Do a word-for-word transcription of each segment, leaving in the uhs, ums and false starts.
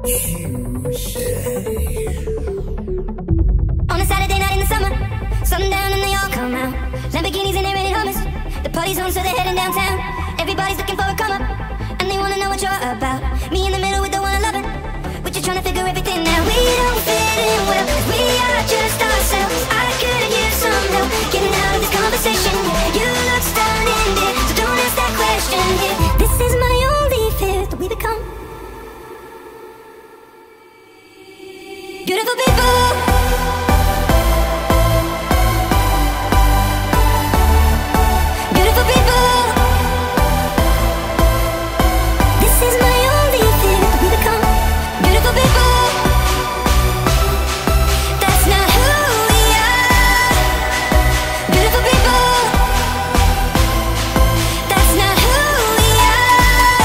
you say? On a Saturday night in the summer, sundown and they all come out. Lamborghinis and they're rented hummus. The party's on, so they're heading downtown. Everybody's looking for a come up, and they wanna know what you're about. Me in the middle with the one I love it. We're just trying to figure everything out. We don't fit in well, 'cause we are just ourselves. I could use some help getting out of this conversation. You look stunning, dear, so don't ask that question here. This is my only fear, that we become beautiful people. Beautiful people. This is my only fear, that we become beautiful people. That's not who we are. Beautiful people. That's not who we are.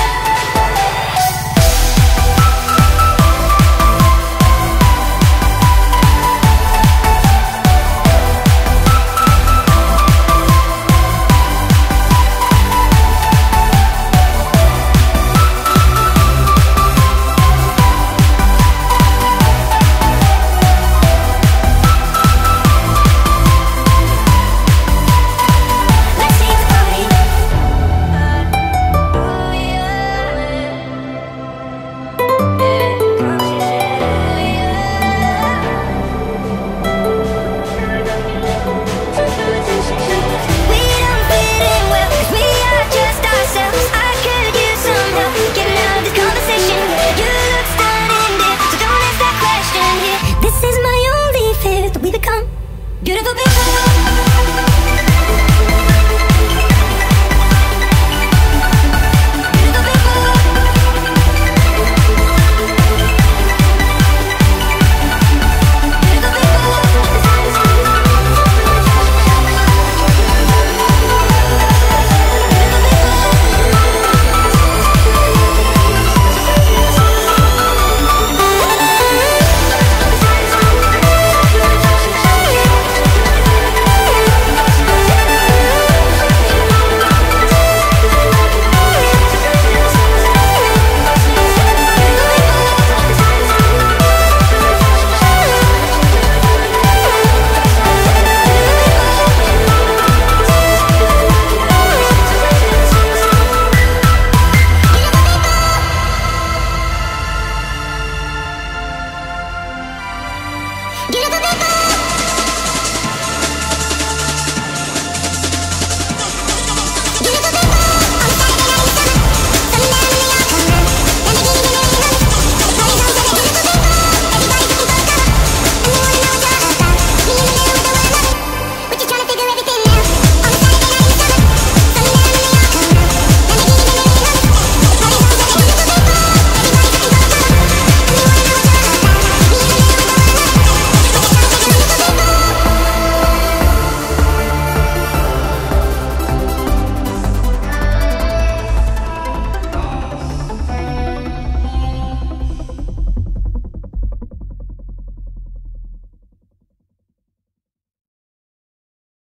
Let's take the party. Oh We don't fit in well, 'cause we are just ourselves. I could use some help getting out of this conversation. You look stunning, dear, so don't ask that question here. This is my only fear, that we become beautiful people.